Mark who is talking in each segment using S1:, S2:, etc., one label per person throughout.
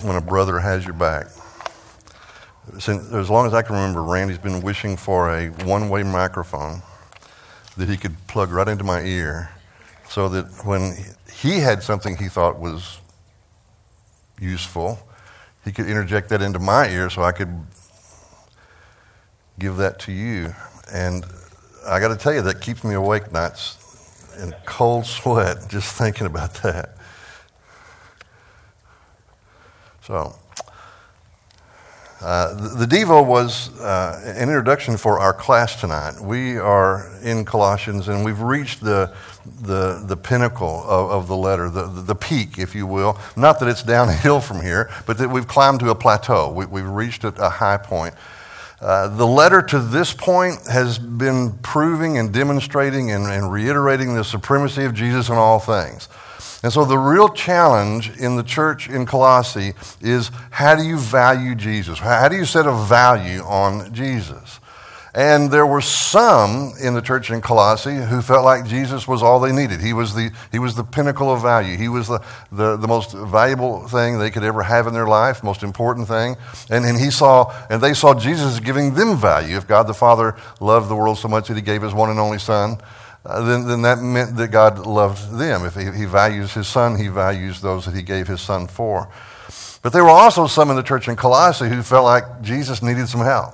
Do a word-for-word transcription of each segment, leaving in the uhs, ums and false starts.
S1: when a brother has your back. Since, as long as I can remember, Randy's been wishing for a one-way microphone that he could plug right into my ear so that when he had something he thought was useful, he could interject that into my ear so I could give that to you. And I got to tell you, that keeps me awake nights in cold sweat just thinking about that. So, uh, the, the Devo was uh, an introduction for our class tonight. We are in Colossians, and we've reached the the, the pinnacle of, of the letter, the, the peak, if you will. Not that it's downhill from here, but that we've climbed to a plateau. We, we've reached a, a high point. Uh, the letter to this point has been proving and demonstrating and, and reiterating the supremacy of Jesus in all things. And so the real challenge in the church in Colossae is, how do you value Jesus? How do you set a value on Jesus? And there were some in the church in Colossae who felt like Jesus was all they needed. He was the he was the pinnacle of value. He was the, the, the most valuable thing they could ever have in their life, most important thing. And, and he saw and they saw Jesus giving them value. If God the Father loved the world so much that he gave his one and only Son, uh, then, then that meant that God loved them. If he, he values his Son, he values those that he gave his Son for. But there were also some in the church in Colossae who felt like Jesus needed some help.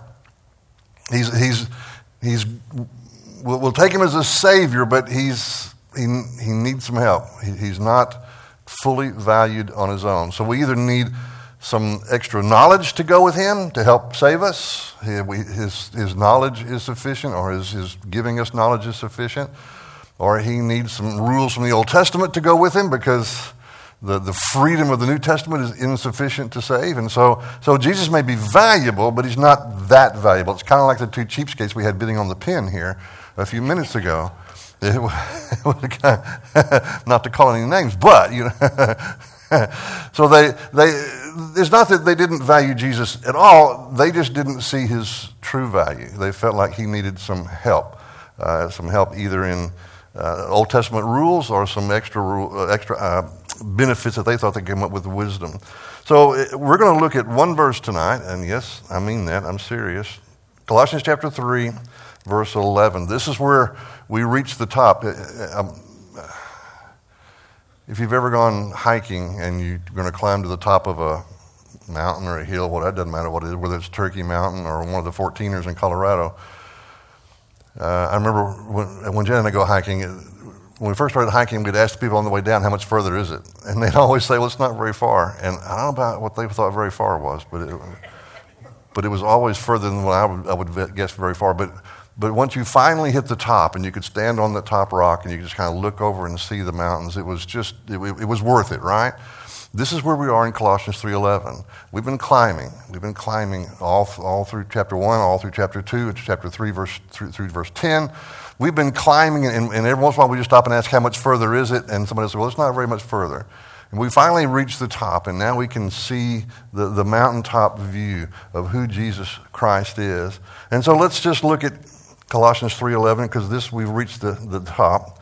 S1: He's he's he's we'll, we'll take him as a savior, but he's he he needs some help. He, he's not fully valued on his own. So we either need some extra knowledge to go with him to help save us. He, we, his his knowledge is sufficient, or his his giving us knowledge is sufficient, or he needs some rules from the Old Testament to go with him because The, the freedom of the New Testament is insufficient to save. And so so Jesus may be valuable, but he's not that valuable. It's kind of like the two cheapskates we had bidding on the pen here a few minutes ago. It was, it was kind of, not to call any names, but, you know. So they they it's not that they didn't value Jesus at all. They just didn't see his true value. They felt like he needed some help, uh, some help either in uh, Old Testament rules or some extra rule, uh, extra uh, benefits that they thought they came up with wisdom. So we're going to look at one verse tonight, and yes, I mean that. I'm serious. Colossians chapter three, verse eleven. This is where we reach the top. If you've ever gone hiking and you're going to climb to the top of a mountain or a hill, well, that doesn't matter what it is, whether it's Turkey Mountain or one of the fourteeners in Colorado. Uh, I remember when, when Jen and I go hiking, when we first started hiking, we'd ask the people on the way down, how much further is it? And they'd always say, well, it's not very far. And I don't know about what they thought very far was, but it, but it was always further than what I would, I would guess very far. But but once you finally hit the top and you could stand on the top rock and you could just kind of look over and see the mountains, it was just, it, it was worth it, right? This is where we are in Colossians three eleven. We've been climbing. We've been climbing all all through chapter one, all through chapter two, chapter three, verse through, through verse ten. We've been climbing, and, and every once in a while we just stop and ask, how much further is it? And somebody says, well, it's not very much further. And we finally reached the top, and now we can see the, the mountaintop view of who Jesus Christ is. And so let's just look at Colossians three eleven, because this, we've reached the, the top.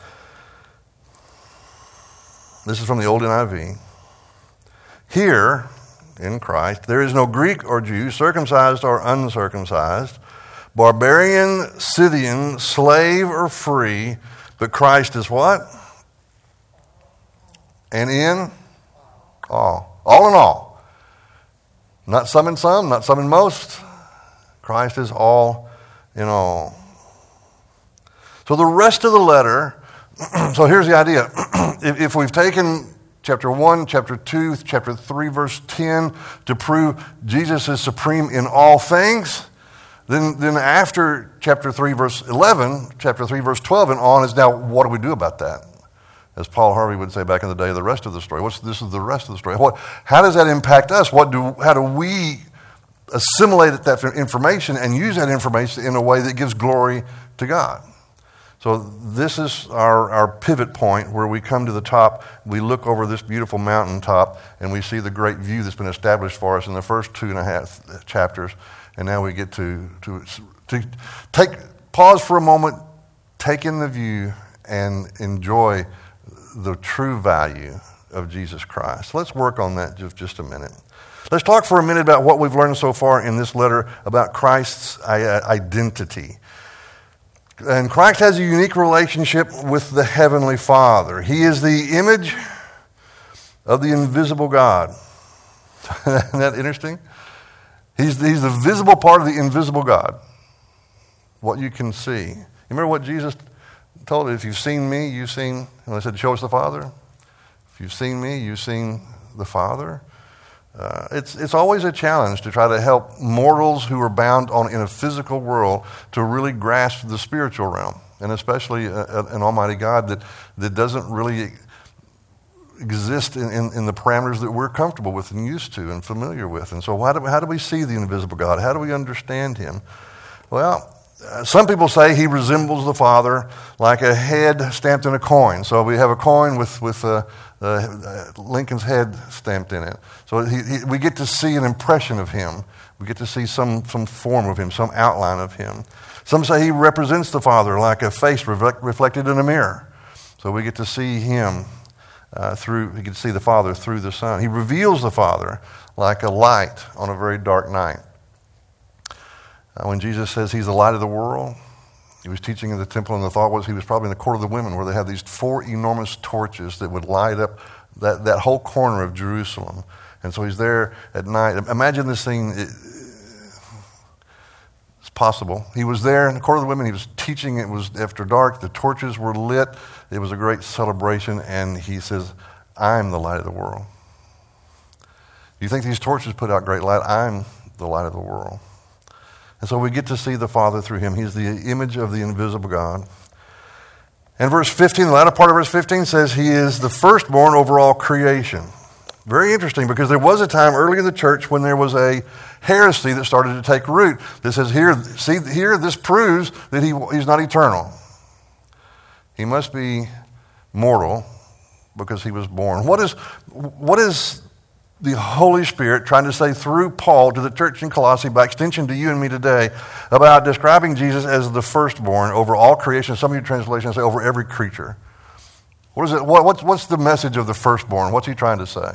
S1: This is from the old N I V. Here, in Christ, there is no Greek or Jew, circumcised or uncircumcised, barbarian, Scythian, slave or free, but Christ is what? And in all. All in all. Not some in some, not some in most. Christ is all in all. So the rest of the letter, so here's the idea. if, if we've taken chapter one, chapter two, chapter three, verse ten, to prove Jesus is supreme in all things, then, then after chapter three, verse eleven, chapter three, verse twelve, and on is now, what do we do about that? As Paul Harvey would say back in the day, the rest of the story. What's this is the rest of the story. What? How does that impact us? What do? How do we assimilate that information and use that information in a way that gives glory to God? So this is our, our pivot point where we come to the top, we look over this beautiful mountaintop, and we see the great view that's been established for us in the first two and a half chapters. And now we get to, to, to take pause for a moment, take in the view, and enjoy the true value of Jesus Christ. Let's work on that just, just a minute. Let's talk for a minute about what we've learned so far in this letter about Christ's identity. And Christ has a unique relationship with the Heavenly Father. He is the image of the invisible God. Isn't that interesting? He's the, he's the visible part of the invisible God, what you can see. You remember what Jesus told us? If you've seen me, you've seen, and I said, show us the Father. If you've seen me, you've seen the Father. Uh, it's it's always a challenge to try to help mortals who are bound on in a physical world to really grasp the spiritual realm, and especially a, a, an Almighty God that, that doesn't really exist in, in, in the parameters that we're comfortable with and used to and familiar with. And so why do, how do we see the invisible God? How do we understand him? Well, uh, some people say he resembles the Father like a head stamped in a coin. So we have a coin with, with uh, uh, Lincoln's head stamped in it. So he, he, we get to see an impression of him. We get to see some, some form of him, some outline of him. Some say he represents the Father like a face reflect, reflected in a mirror. So we get to see him Uh, through, he can see the Father through the Son. He reveals the Father like a light on a very dark night. Uh, when Jesus says he's the light of the world, he was teaching in the temple, and the thought was he was probably in the court of the women where they had these four enormous torches that would light up that, that whole corner of Jerusalem. And so he's there at night. Imagine this scene. It, it's possible. He was there in the court of the women. He was teaching. It was after dark. The torches were lit. It was a great celebration, and he says, I'm the light of the world. You think these torches put out great light? I'm the light of the world. And so we get to see the Father through him. He's the image of the invisible God. And verse fifteen, the latter part of verse fifteen says he is the firstborn over all creation. Very interesting, because there was a time early in the church when there was a heresy that started to take root. That says here, see, here this proves that he, he's not eternal. He must be mortal because he was born. What is, what is the Holy Spirit trying to say through Paul to the church in Colossae, by extension to you and me today, about describing Jesus as the firstborn over all creation? Some of your translations say over every creature. What is it? What, what's, what's the message of the firstborn? What's he trying to say?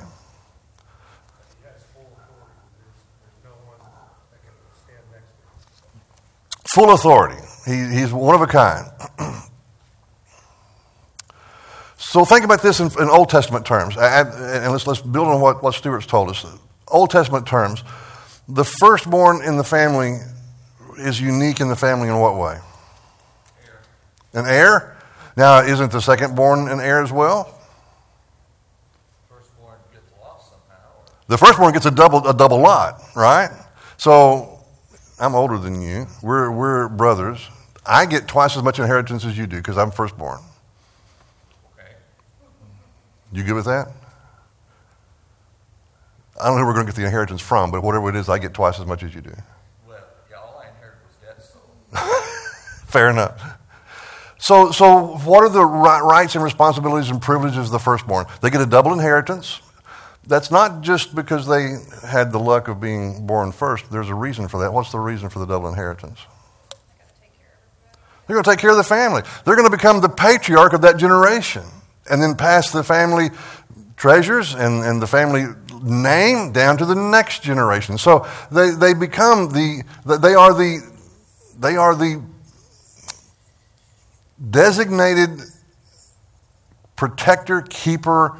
S1: Full authority. He, he's one of a kind. So think about this in, in Old Testament terms, I, and let's, let's build on what, what Stuart's told us. Old Testament terms, the firstborn in the family is unique in the family in what way? Heir. An heir? Now, isn't the secondborn an heir as well?
S2: Firstborn gets lost somehow.
S1: The firstborn gets a double a double lot, right? So I'm older than you. We're we're brothers. I get twice as much inheritance as you do because I'm firstborn. You good with that? I don't know who we're going to get the inheritance from, but whatever it is, I get twice as much as you do.
S2: Well, yeah, all I inherited was debt, so.
S1: Fair enough. So, so what are the rights and responsibilities and privileges of the firstborn? They get a double inheritance. That's not just because they had the luck of being born first. There's a reason for that. What's the reason for the double inheritance? They're going to take care of the family. They're going to become the patriarch of that generation, and then pass the family treasures and, and the family name down to the next generation. So they, they become the, they are the, they are the designated protector, keeper,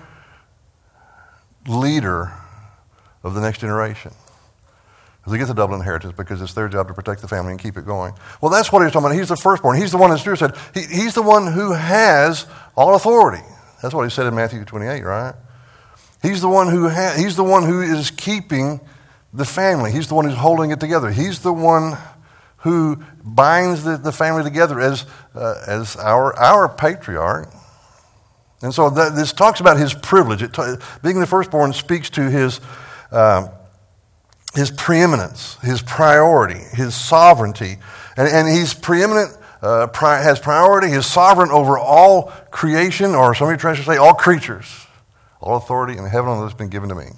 S1: leader of the next generation. They get the double inheritance because it's their job to protect the family and keep it going. Well, that's what he's talking about. He's the firstborn. He's the one, as Stuart said, he, he's the one who has all authority. That's what he said in Matthew twenty-eight, right? He's the one who ha- he's the one who is keeping the family. He's the one who's holding it together. He's the one who binds the, the family together as uh, as our our patriarch. And so that, this talks about his privilege. It t- being the firstborn speaks to his uh, his preeminence, his priority, his sovereignty, and and he's preeminent. Uh, pri- has priority, is sovereign over all creation, or some of your translations say all creatures. All authority in heaven and earth has been given to me.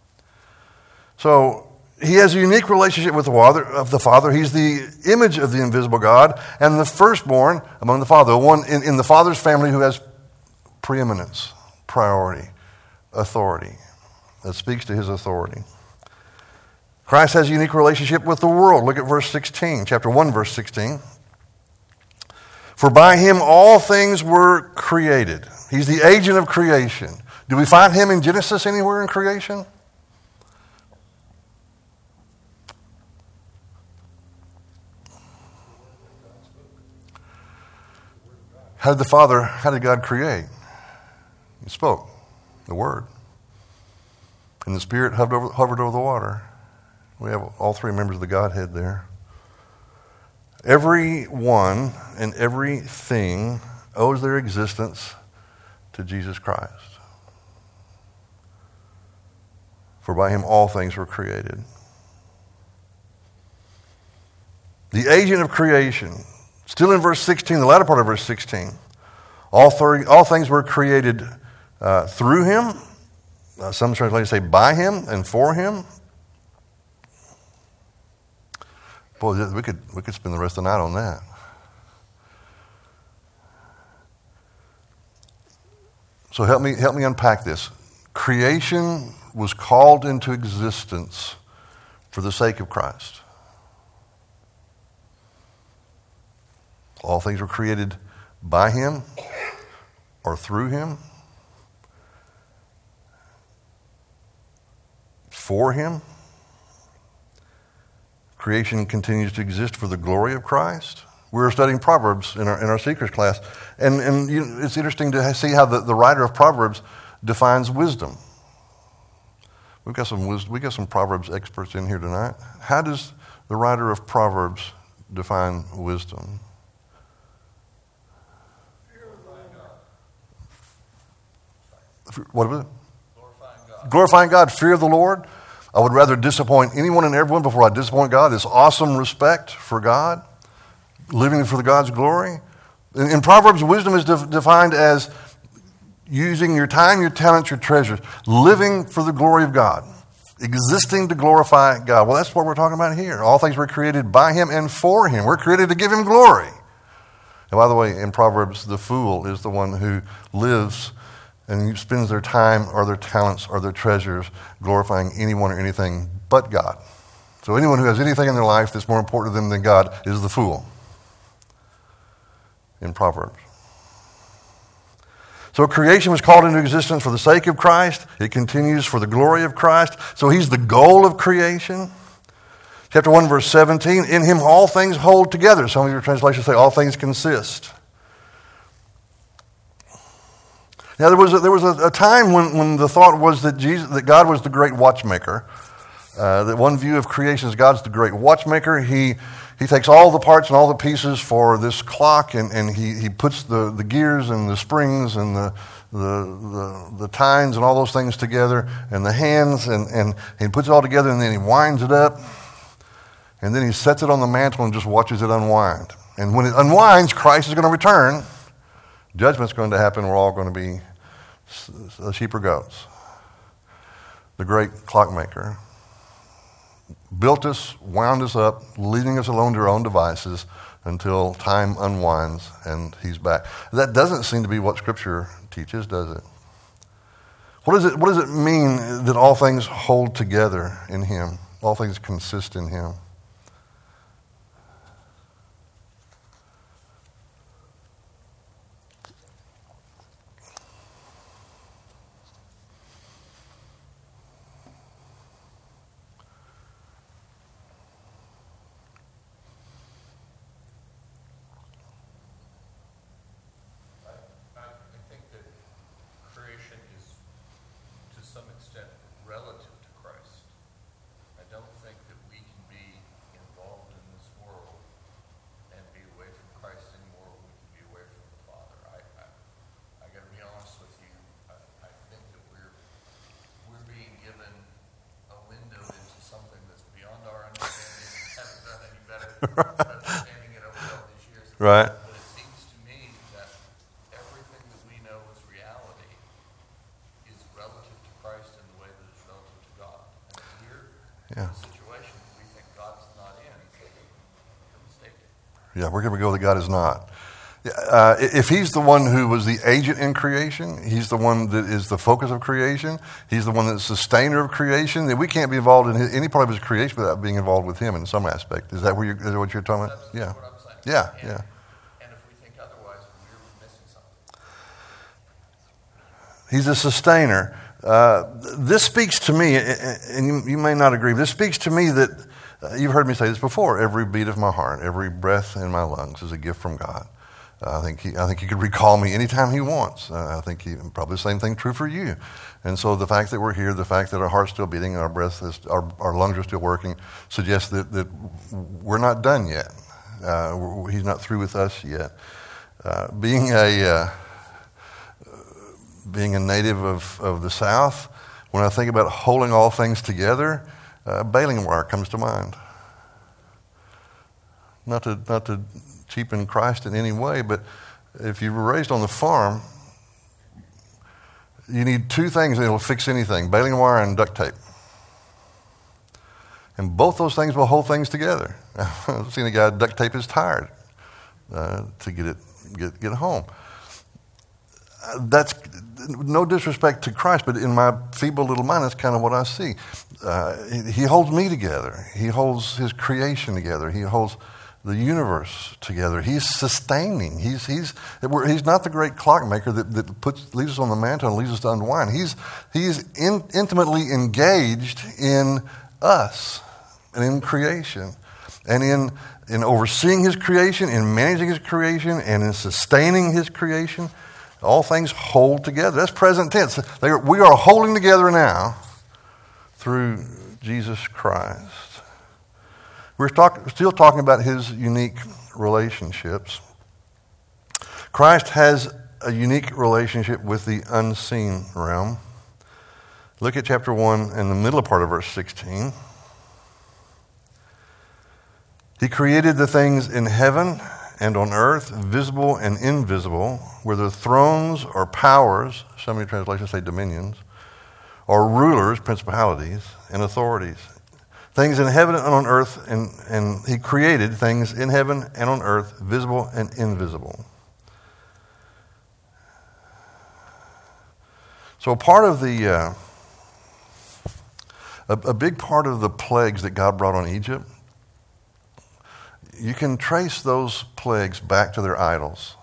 S1: So he has a unique relationship with the Father. Of the Father, he's the image of the invisible God and the firstborn among the Father, the one in, in the Father's family who has preeminence, priority, authority. That speaks to his authority. Christ has a unique relationship with the world. Look at verse sixteen, chapter one, verse sixteen. For by him all things were created. He's the agent of creation. Do we find him in Genesis anywhere in creation? How did the Father, how did God create? He spoke the Word. And the Spirit hovered over, hovered over the water. We have all three members of the Godhead there. Everyone and everything owes their existence to Jesus Christ. For by him all things were created. The agent of creation, still in verse sixteen, the latter part of verse sixteen, all, thir- all things were created uh, through him. Uh, some translations say by him and for him. Boy, we could we could spend the rest of the night on that. So help me help me unpack this. Creation was called into existence for the sake of Christ. All things were created by him or through him, for him. Creation continues to exist for the glory of Christ. We were studying Proverbs in our in our Seekers class, and, and you know, it's interesting to see how the, the writer of Proverbs defines wisdom. We've got some wisdom, we got some Proverbs experts in here tonight. How does the writer of Proverbs define wisdom? What was it?
S2: Glorifying God.
S1: Glorifying God, fear of the Lord. I would rather disappoint anyone and everyone before I disappoint God. This awesome respect for God, living for the God's glory. In, in Proverbs, wisdom is de- defined as using your time, your talents, your treasures, living for the glory of God, existing to glorify God. Well, that's what we're talking about here. All things were created by him and for him. We're created to give him glory. And by the way, in Proverbs, the fool is the one who lives and spends their time or their talents or their treasures glorifying anyone or anything but God. So anyone who has anything in their life that's more important to them than God is the fool in Proverbs. So creation was called into existence for the sake of Christ. It continues for the glory of Christ. So he's the goal of creation. Chapter one, verse seventeen, in him all things hold together. Some of your translations say all things consist. Now, there was a, there was a, a time when, when the thought was that Jesus, that God was the great watchmaker. Uh, that one view of creation is God's the great watchmaker. He he takes all the parts and all the pieces for this clock, and, and he, he puts the, the gears and the springs and the the, the the tines and all those things together, and the hands, and, and he puts it all together, and then he winds it up, and then he sets it on the mantle and just watches it unwind. And when it unwinds, Christ is going to return. Judgment's going to happen. We're all going to be sheep or goats. The great clockmaker built us, wound us up, leaving us alone to our own devices until time unwinds and he's back. That doesn't seem to be what Scripture teaches, does it? What does it, what does it mean that all things hold together in him? All things consist in him?
S2: Understanding it over all these years.
S1: Right.
S2: But it seems to me that everything that we know as reality is relative to Christ in the way that it's relative to God. And here,
S1: Yeah.
S2: in the situation we think God's not in, we're mistaken.
S1: Yeah, we're going to go that God is not. Uh, if he's the one who was the agent in creation, he's the one that is the focus of creation, he's the one that's the sustainer of creation, then we can't be involved in his, any part of his creation without being involved with him in some aspect. Is that, where you're, is that what you're talking about?
S2: That's
S1: Yeah.
S2: what I'm saying.
S1: Yeah,
S2: and,
S1: yeah.
S2: And if we think otherwise, we're missing something.
S1: He's a sustainer. Uh, this speaks to me, and you, you may not agree, but this speaks to me that, uh, you've heard me say this before, every beat of my heart, every breath in my lungs is a gift from God. Uh, I think he, I think he could recall me anytime he wants. Uh, I think he, probably the same thing true for you. And so the fact that we're here, the fact that our heart's still beating, our breath is, our, our lungs are still working, suggests that, that we're not done yet. Uh, he's not through with us yet. Uh, being a uh, being a native of, of the South, when I think about holding all things together, uh, baling wire comes to mind. Not to not to cheapen Christ in any way, but if you were raised on the farm, you need two things that will fix anything: baling wire and duct tape. And both those things will hold things together. I've seen a guy duct tape his tire uh, to get it get get home. Uh, that's no disrespect to Christ, but in my feeble little mind, that's kind of what I see. Uh, he, he holds me together. He holds his creation together. He holds the universe together. He's sustaining. He's he's he's not the great clockmaker that, that puts leaves us on the mantle and leaves us to unwind. He's he's in, intimately engaged in us and in creation, and in in overseeing his creation, in managing his creation, and in sustaining his creation. All things hold together. That's present tense. They are, we are holding together now through Jesus Christ. We're talk, still talking about his unique relationships. Christ has a unique relationship with the unseen realm. Look at chapter one and the middle part of verse sixteen. He created the things in heaven and on earth, visible and invisible, whether thrones or powers, some of your translations say dominions, or rulers, principalities, and authorities. Things in heaven and on earth, and, and he created things in heaven and on earth, visible and invisible. So part of the, uh, a, a big part of the plagues that God brought on Egypt, you can trace those plagues back to their idols.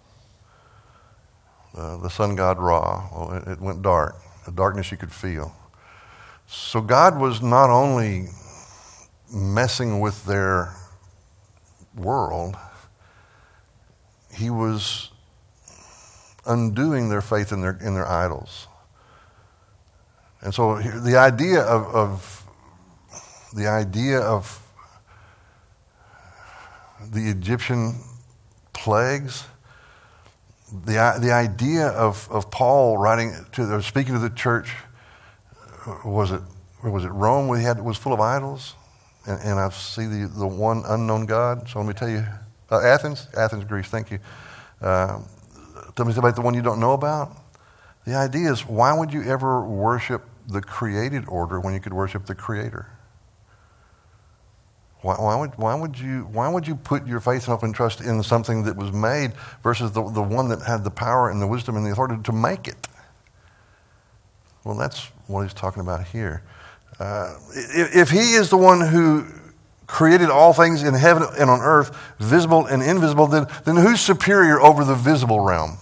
S1: Uh, the sun god Ra, well, it, it went dark, a darkness you could feel. So God was not only messing with their world, he was undoing their faith in their in their idols. And so the idea of, of the idea of the Egyptian plagues, the the idea of, of Paul writing to or speaking to the church, was it was it Rome where he had was full of idols, and, and I see the, the one unknown God. So let me tell you, uh, Athens, Athens, Greece. Thank you. Uh, tell me about the one you don't know about. The idea is, why would you ever worship the created order when you could worship the Creator? Why, why would why would you why would you put your faith and hope and trust in something that was made versus the the one that had the power and the wisdom and the authority to make it? Well, that's what he's talking about here. Uh, if, if he is the one who created all things in heaven and on earth, visible and invisible, then then who's superior over the visible realm?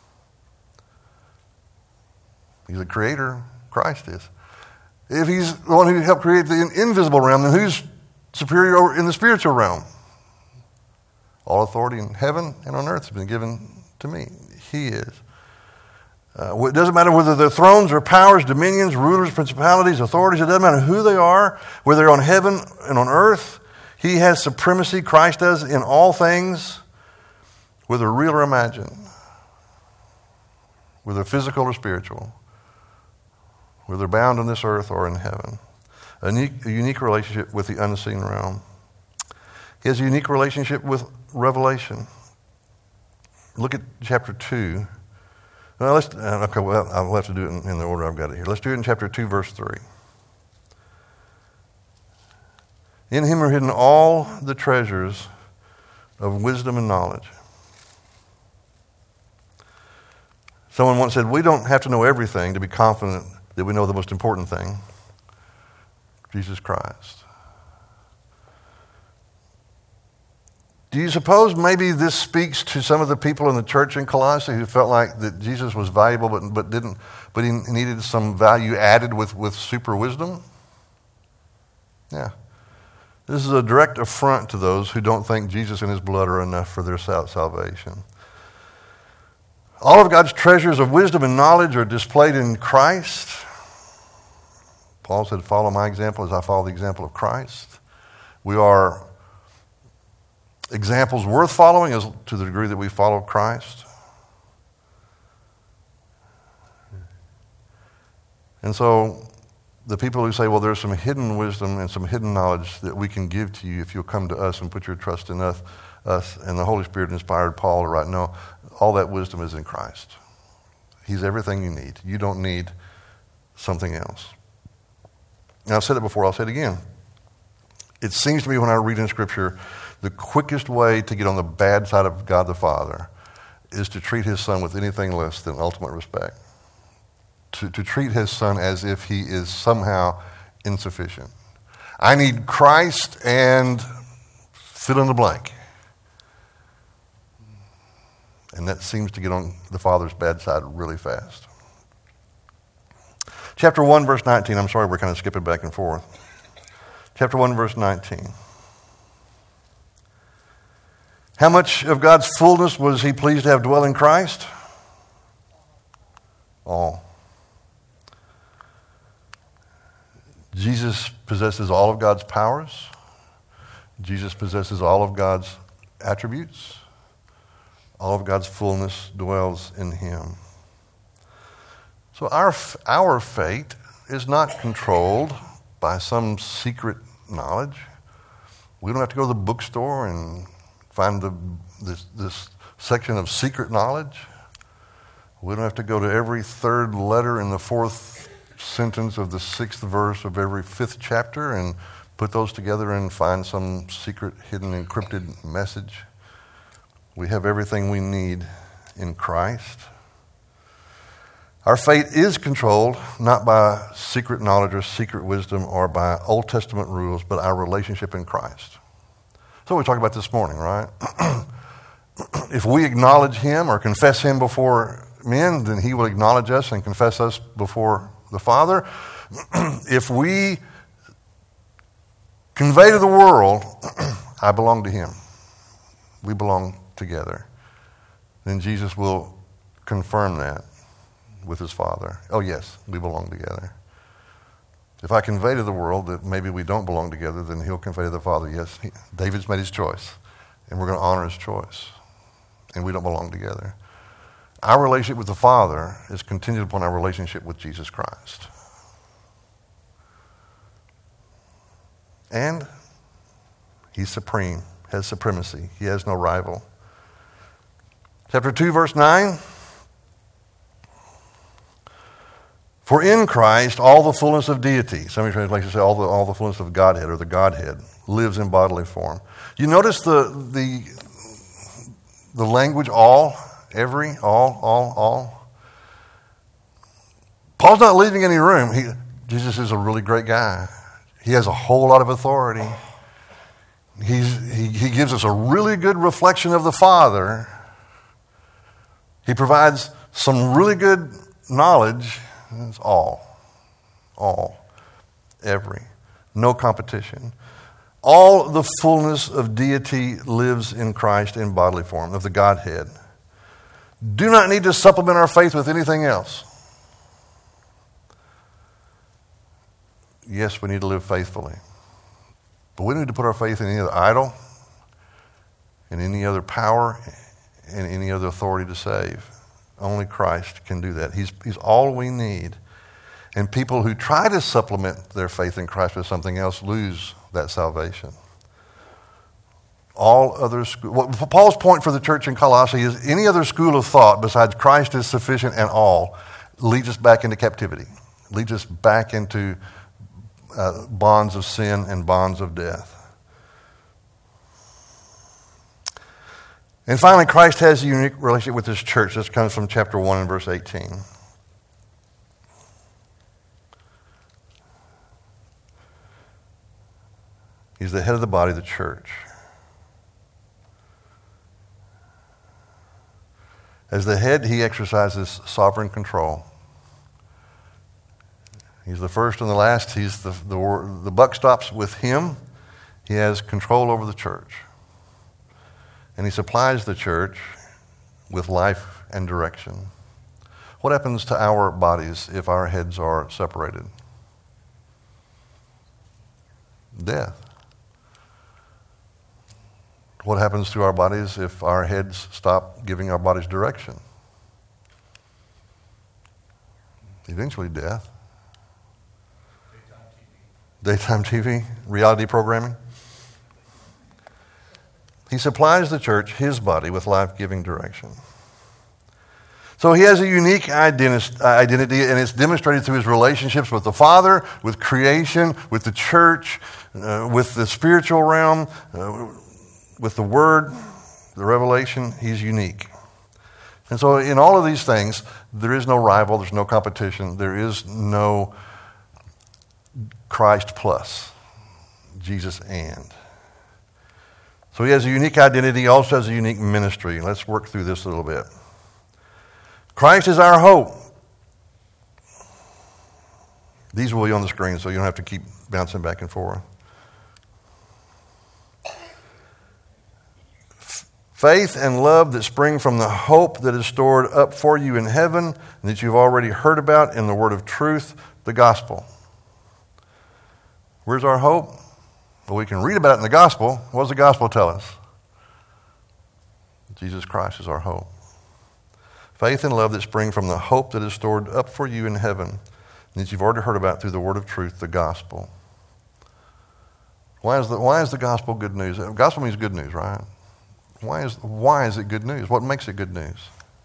S1: He's the creator. Christ is. If he's the one who helped create the invisible realm, then who's superior in the spiritual realm? All authority in heaven and on earth has been given to me. He is. Uh, it doesn't matter whether they're thrones or powers, dominions, rulers, principalities, authorities. It doesn't matter who they are, whether they're on heaven and on earth. He has supremacy. Christ does in all things, whether real or imagined, whether physical or spiritual, whether bound on this earth or in heaven. A unique, a unique relationship with the unseen realm. He has a unique relationship with Revelation. Look at chapter two. Well, let's, okay, well, I'll have to do it in, in the order I've got it here. Let's do it in chapter two, verse three. In him are hidden all the treasures of wisdom and knowledge. Someone once said, we don't have to know everything to be confident that we know the most important thing, Jesus Christ. Do you suppose maybe this speaks to some of the people in the church in Colossae who felt like that Jesus was valuable but, but didn't, but he needed some value added with, with super wisdom? Yeah. This is a direct affront to those who don't think Jesus and his blood are enough for their salvation. All of God's treasures of wisdom and knowledge are displayed in Christ. Paul said, follow my example as I follow the example of Christ. We are examples worth following as to the degree that we follow Christ. And so the people who say, well, there's some hidden wisdom and some hidden knowledge that we can give to you if you'll come to us and put your trust in us, us and the Holy Spirit inspired Paul to write, no, all that wisdom is in Christ. He's everything you need. You don't need something else. And I've said it before, I'll say it again. It seems to me when I read in Scripture, the quickest way to get on the bad side of God the Father is to treat his son with anything less than ultimate respect. To, to treat his son as if he is somehow insufficient. I need Christ and fill in the blank. And that seems to get on the Father's bad side really fast. Chapter one, verse nineteen. I'm sorry, we're kind of skipping back and forth. Chapter one, verse nineteen. How much of God's fullness was he pleased to have dwell in Christ? All. Jesus possesses all of God's powers. Jesus possesses all of God's attributes. All of God's fullness dwells in him. So our, our fate is not controlled by some secret knowledge. We don't have to go to the bookstore and find the, this, this section of secret knowledge. We don't have to go to every third letter in the fourth sentence of the sixth verse of every fifth chapter and put those together and find some secret, hidden, encrypted message. We have everything we need in Christ. Our fate is controlled not by secret knowledge or secret wisdom or by Old Testament rules, but our relationship in Christ. So we talked about this morning, right? If we acknowledge him or confess him before men, then he will acknowledge us and confess us before the Father. If we convey to the world, I belong to him, we belong together, then Jesus will confirm that with his Father. Oh yes, we belong together. If I convey to the world that maybe we don't belong together, then he'll convey to the Father, yes, he, David's made his choice, and we're going to honor his choice, and we don't belong together. Our relationship with the Father is contingent upon our relationship with Jesus Christ. And he's supreme, has supremacy. He has no rival. Chapter two, verse nine. For in Christ all the fullness of deity, some translations say all the, all the fullness of Godhead or the Godhead, lives in bodily form. You notice the, the, the language all, every, all, all, all. Paul's not leaving any room. He, Jesus is a really great guy. He has a whole lot of authority. He's, he, he gives us a really good reflection of the Father. He provides some really good knowledge. It's all, all, every, no competition. All the fullness of deity lives in Christ in bodily form, of the Godhead. Do not need to supplement our faith with anything else. Yes, we need to live faithfully. But we don't need to put our faith in any other idol, in any other power, in any other authority to save. Only Christ can do that. He's, he's all we need. And people who try to supplement their faith in Christ with something else lose that salvation. All other school, well, Paul's point for the church in Colossae is any other school of thought besides Christ is sufficient and all leads us back into captivity, leads us back into uh, bonds of sin and bonds of death. And finally, Christ has a unique relationship with his church. This comes from chapter one and verse eighteen. He's the head of the body, the church. As the head, he exercises sovereign control. He's the first and the last. He's the, the, the buck stops with him. He has control over the church. And he supplies the church with life and direction. What happens to our bodies if our heads are separated? Death. What happens to our bodies if our heads stop giving our bodies direction? Eventually death. Daytime T V. Daytime T V, reality programming. He supplies the church, his body, with life-giving direction. So he has a unique identity, and it's demonstrated through his relationships with the Father, with creation, with the church, uh, with the spiritual realm, uh, with the Word, the revelation. He's unique. And so in all of these things, there is no rival, there's no competition, there is no Christ plus, Jesus and. So he has a unique identity, he also has a unique ministry. Let's work through this a little bit. Christ is our hope. These will be on the screen, so you don't have to keep bouncing back and forth. Faith and love that spring from the hope that is stored up for you in heaven and that you've already heard about in the word of truth, the gospel. Where's our hope? Well, we can read about it in the gospel. What does the gospel tell us? Jesus Christ is our hope. Faith and love that spring from the hope that is stored up for you in heaven and that you've already heard about through the word of truth, the gospel. Why is the, why is the gospel good news? The gospel means good news, right? Why is, why is it good news? What makes it good news?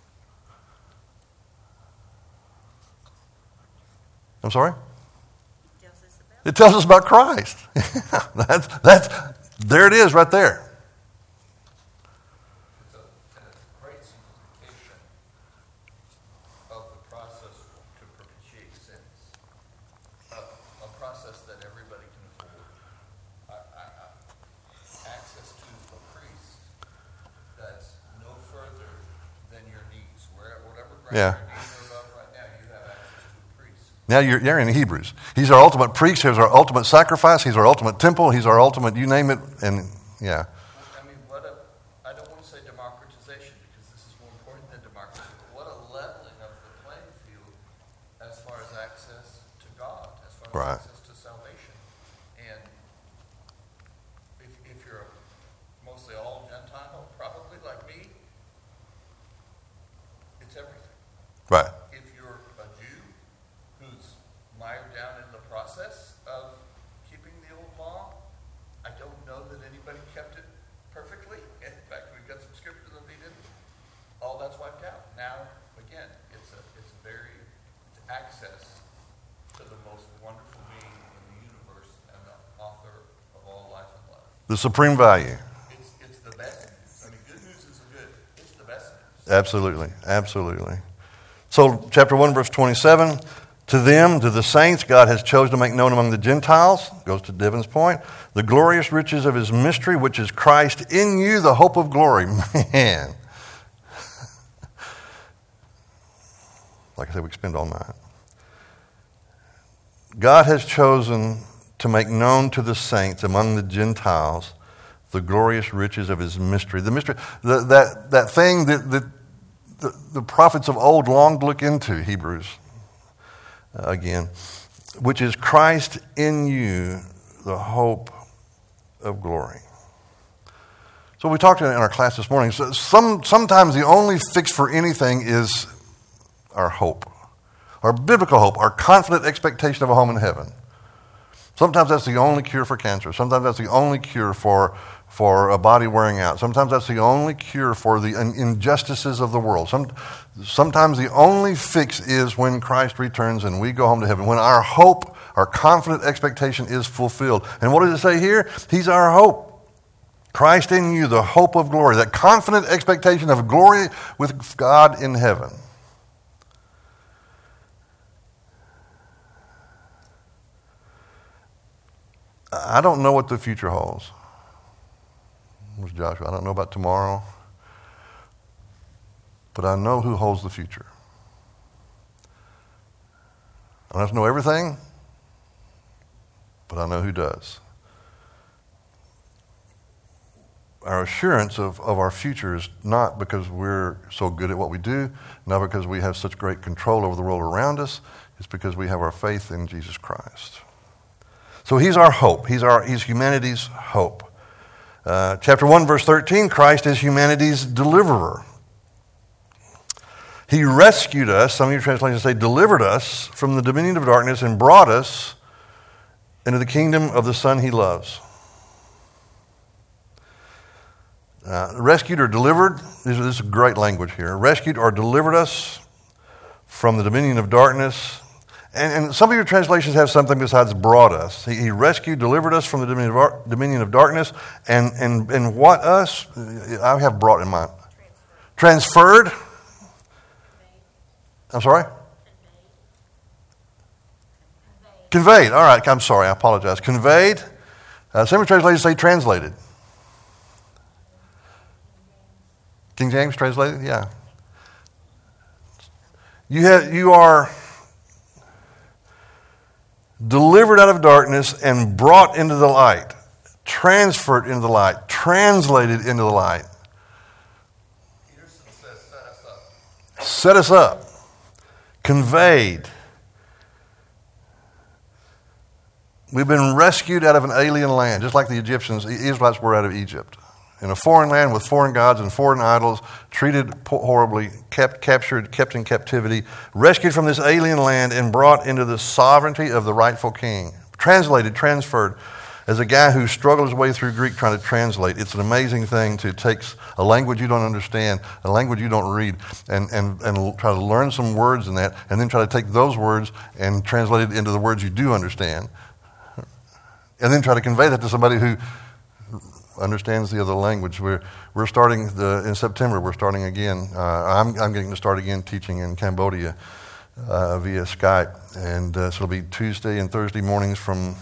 S1: I'm sorry? It tells us about Christ. that's, that's, there it is right there.
S2: It's a, and it's a great simplification of the process to propitiate sins. A, a process that everybody can afford. I, I, I, access to a priest that's no further than your needs. Where, whatever ground
S1: Yeah.
S2: your needs are above right now, you have access to a priest.
S1: Now you're, you're in Hebrews. He's our ultimate priest. He's our ultimate sacrifice. He's our ultimate temple. He's our ultimate, you name it. And yeah.
S2: I mean, what a, I don't want to say democratization because this is more important than democracy, but what a leveling of the playing field as far as access to God, as far as
S1: Right.
S2: access to salvation. And if, if you're mostly all Gentile, probably like me, it's everything.
S1: Right.
S2: If you're a Jew who's mired down in the process of keeping the old law, I don't know that anybody kept it perfectly. In fact, we've got some scripture that they didn't. All that's wiped out. Now, again, it's a it's a very it's access to the most wonderful being in the universe and the author of all life and love.
S1: The supreme value.
S2: It's it's the best news. I mean, good news is good. It's the best news.
S1: Absolutely. Absolutely. So chapter one, verse twenty-seven. To them, to the saints, God has chosen to make known among the Gentiles, goes to Devon's point, the glorious riches of his mystery, which is Christ in you, the hope of glory. Man. Like I said, we could spend all night. God has chosen to make known to the saints among the Gentiles the glorious riches of his mystery. The mystery, the, that, that thing that, that the, the prophets of old longed to look into, Hebrews. Uh, again, which is Christ in you, the hope of glory. So we talked in our class this morning. So some, sometimes the only fix for anything is our hope, our biblical hope, our confident expectation of a home in heaven. Sometimes that's the only cure for cancer. Sometimes that's the only cure for, for a body wearing out. Sometimes that's the only cure for the injustices of the world. Some, sometimes the only fix is when Christ returns and we go home to heaven, when our hope, our confident expectation is fulfilled. And what does it say here? He's our hope. Christ in you, the hope of glory, that confident expectation of glory with God in heaven. I don't know what the future holds. Was Joshua. I don't know about tomorrow, but I know who holds the future. I don't have to know everything, but I know who does. Our assurance of, of our future is not because we're so good at what we do, not because we have such great control over the world around us. It's because we have our faith in Jesus Christ. So he's our hope. He's our he's humanity's hope. Uh, chapter one, verse thirteen, Christ is humanity's deliverer. He rescued us, some of your translations say delivered us from the dominion of darkness and brought us into the kingdom of the Son he loves. Uh, rescued or delivered, this is, this is great language here. Rescued or delivered us from the dominion of darkness. And, and some of your translations have something besides brought us. He, he rescued, delivered us from the dominion of, dominion of darkness. And, and, and what us? I have brought in mind. Transferred. Transferred. I'm sorry? Conveyed. Conveyed. All right, I'm sorry, I apologize. Conveyed. Uh, some of your translations say translated. King James translated? Yeah. You have, you are delivered out of darkness and brought into the light, transferred into the light, translated into the light. Peterson says, set us up. Set us up. Conveyed. We've been rescued out of an alien land, just like the Egyptians, the Israelites were out of Egypt. In a foreign land with foreign gods and foreign idols, treated horribly, kept captured, kept in captivity, rescued from this alien land and brought into the sovereignty of the rightful king. Translated, transferred. As a guy who struggled his way through Greek trying to translate, it's an amazing thing to take a language you don't understand, a language you don't read, and, and, and try to learn some words in that, and then try to take those words and translate it into the words you do understand. And then try to convey that to somebody who understands the other language. We're we're starting the, in September. We're starting again. Uh, I'm I'm getting to start again teaching in Cambodia uh, via Skype, and uh, so it'll be Tuesday and Thursday mornings from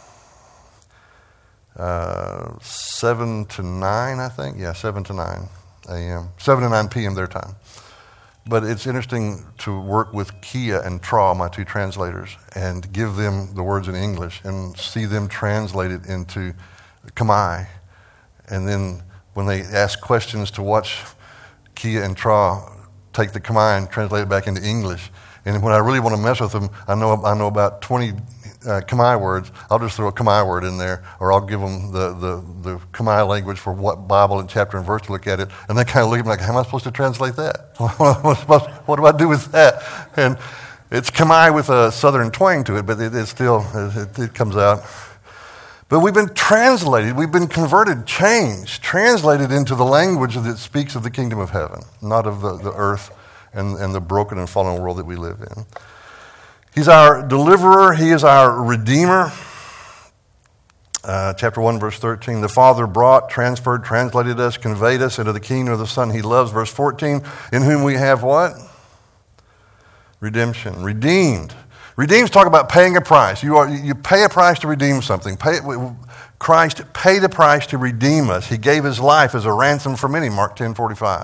S1: uh, seven to nine. I think, yeah, seven to nine a.m. seven to nine p.m. their time. But it's interesting to work with Kia and Tra, my two translators, and give them the words in English and see them translate it into Khmer. And then when they ask questions, to watch Kia and Tra take the Khmer and translate it back into English. And when I really want to mess with them, I know I know about twenty uh, Khmer words. I'll just throw a Khmer word in there, or I'll give them the, the, the Khmer language for what Bible and chapter and verse to look at it. And they kind of look at me like, how am I supposed to translate that? What do I do with that? And it's Khmer with a southern twang to it, but it, it still, it, it comes out. But we've been translated, we've been converted, changed, translated into the language that speaks of the kingdom of heaven, not of the, the earth and, and the broken and fallen world that we live in. He's our deliverer, he is our redeemer. Uh, chapter one, verse thirteen, the Father brought, transferred, translated us, conveyed us into the kingdom of the Son he loves. Verse fourteen, in whom we have what? Redemption, redeemed. Redeems talk about paying a price. You are you pay a price to redeem something. Pay, Christ paid a price to redeem us. He gave his life as a ransom for many, Mark ten forty-five.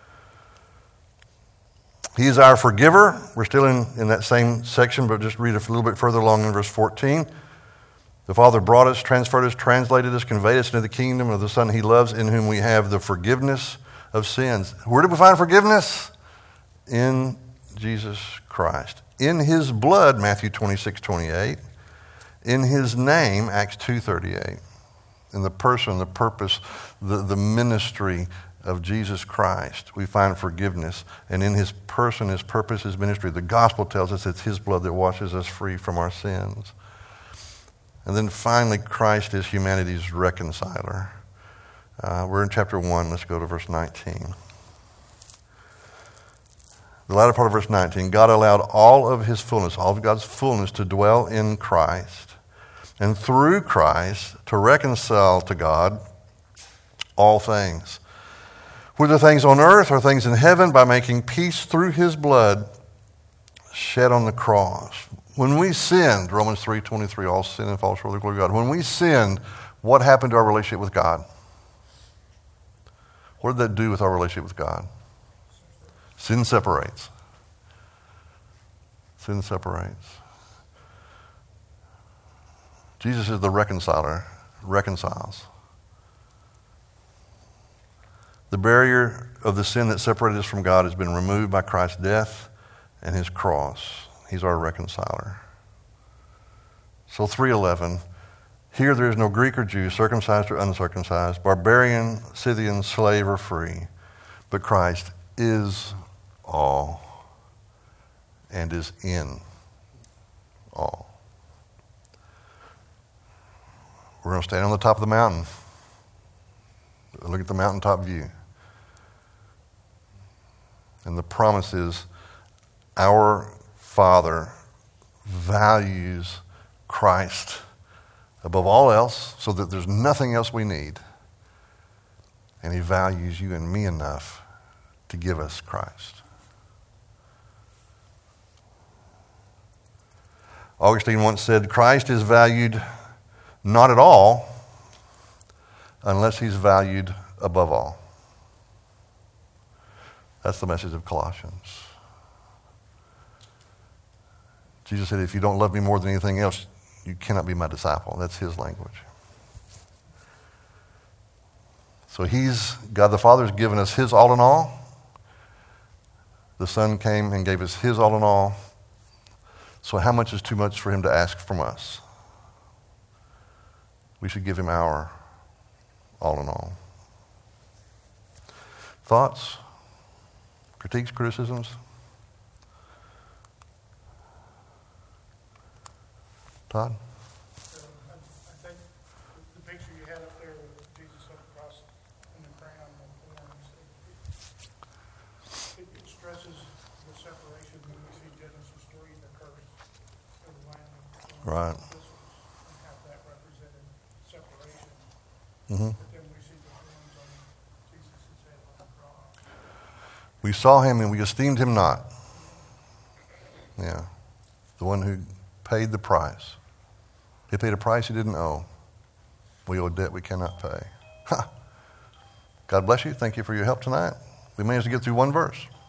S1: He is our forgiver. We're still in, in that same section, but just read a little bit further along in verse fourteen. The Father brought us, transferred us, translated us, conveyed us into the kingdom of the Son he loves, in whom we have the forgiveness of sins. Where do we find forgiveness? In Jesus Christ. In his blood, Matthew twenty-six twenty-eight. In his name, Acts two thirty-eight. In the person, the purpose, the, the ministry of Jesus Christ, we find forgiveness. And in his person, his purpose, his ministry, the gospel tells us it's his blood that washes us free from our sins. And then finally, Christ is humanity's reconciler. Uh, we're in chapter one. Let's go to verse nineteen. The latter part of verse nineteen, God allowed all of his fullness, all of God's fullness to dwell in Christ, and through Christ to reconcile to God all things, whether things on earth or things in heaven, by making peace through his blood shed on the cross. When we sinned, Romans three twenty-three, all sin and fall short of the glory of God. When we sinned, what happened to our relationship with God? What did that do with our relationship with God? Sin separates. Sin separates. Jesus is the reconciler, reconciles. The barrier of the sin that separated us from God has been removed by Christ's death and his cross. He's our reconciler. So three eleven, here there is no Greek or Jew, circumcised or uncircumcised, barbarian, Scythian, slave or free, but Christ is all and is in all. We're going to stand on the top of the mountain. Look at the mountaintop view. And the promise is our Father values Christ above all else, so that there's nothing else we need. And he values you and me enough to give us Christ. Augustine once said, Christ is valued not at all unless he's valued above all. That's the message of Colossians. Jesus said, if you don't love me more than anything else, you cannot be my disciple. That's his language. So he's, God the Father has given us his all in all. The Son came and gave us his all in all. So how much is too much for him to ask from us? We should give him our all in all. Thoughts? Critiques? Criticisms? Todd?
S3: So I, I think the picture you had up there with Jesus up across in the crown and thorns, it, it stresses the separation when we see Genesis three, the curse of the land and
S1: Right.
S3: and how that represented separation.
S1: Mm-hmm.
S3: But then we see the thorns on Jesus' head on the cross.
S1: We saw him and we esteemed him not. Yeah. The one who paid the price. He paid a price he didn't owe. We owe debt we cannot pay. Ha. God bless you. Thank you for your help tonight. We managed to get through one verse.